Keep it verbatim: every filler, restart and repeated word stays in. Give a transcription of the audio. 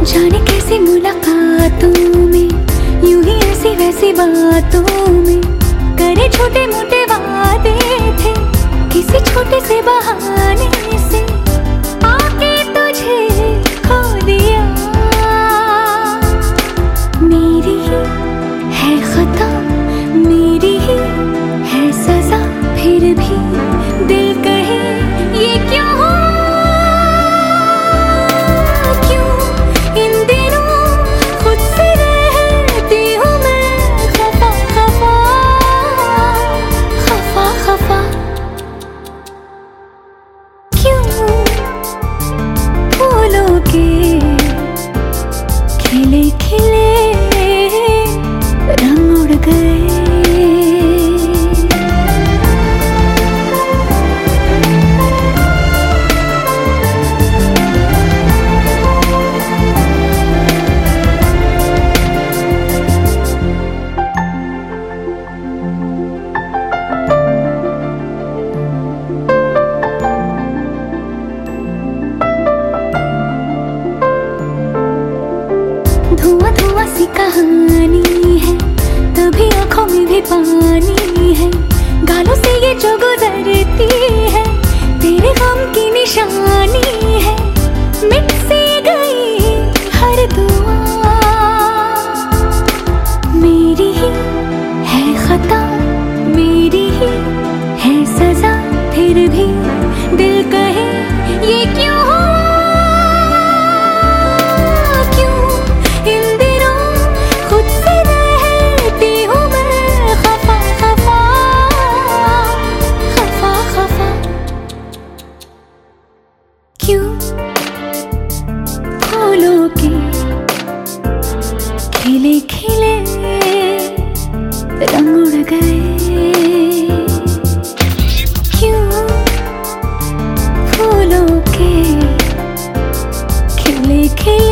जाने कैसी मुलाकातों में, यूं ही ऐसी वैसी बातों में, करे छोटे मोटे वादे थे किसी छोटे से बहाने से, आके तुझे खो दिया। मेरी ही है खता, मेरी ही है सजा, फिर भी दिल कहे ये क्यों हो, क्यों इन दिनों खुद से रहती हूँ मैं खफा खफा खफा खफा। क्यों फूलों के खिले खिले रंग उड़ गए। धुआं धुआं सी कहानी है, तभी आंखों में भी पानी है, गालों से ये जो गुजरती है तेरे गम की निशानी है, मिट सी गई हर दुआ। मेरी ही है खता, मेरी ही है सजा, फिर भी दिल कहे ये क्यों हो, क्यों फूलों के खिले खिले रंग उड़ गए। क्यों फूलों के खिले खिले